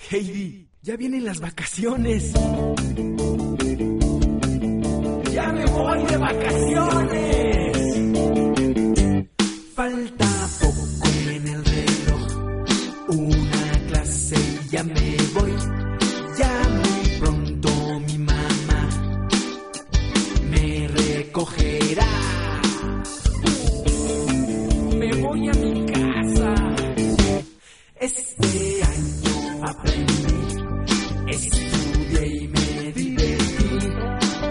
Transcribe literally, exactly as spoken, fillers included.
Heidi, ya vienen las vacaciones. ¡Ya me voy de vacaciones!